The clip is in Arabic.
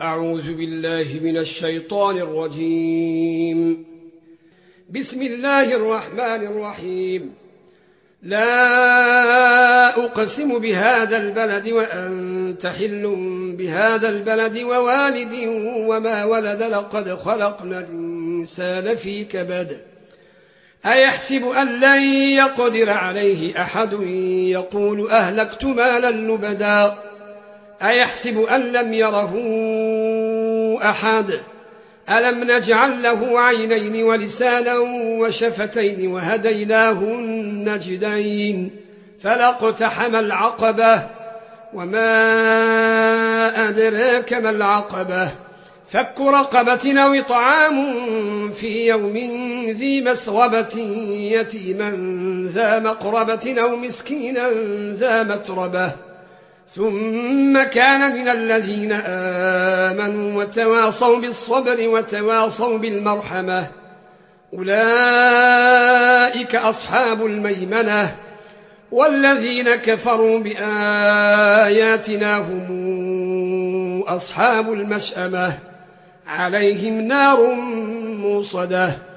أعوذ بالله من الشيطان الرجيم. بسم الله الرحمن الرحيم. لا أقسم بهذا البلد وأنت حل بهذا البلد ووالد وما ولد لقد خلقنا الإنسان في كبد أيحسب أن لن يقدر عليه أحد يقول أهلكت مالا لبدا أيحسب أن لم يره أحد ألم نجعل له عينين ولسانا وشفتين وهديناه النجدين فلاقتحم العقبة وما أدراك ما العقبة فك رقبة أو إطعام في يوم ذي مسغبة يتيما ذا مقربة أو مسكينا ذا متربة ثم كان من الذين آمنوا وتواصوا بالصبر وتواصوا بالمرحمة أولئك أصحاب الميمنة والذين كفروا بآياتنا هم أصحاب المشأمة عليهم نار موصدة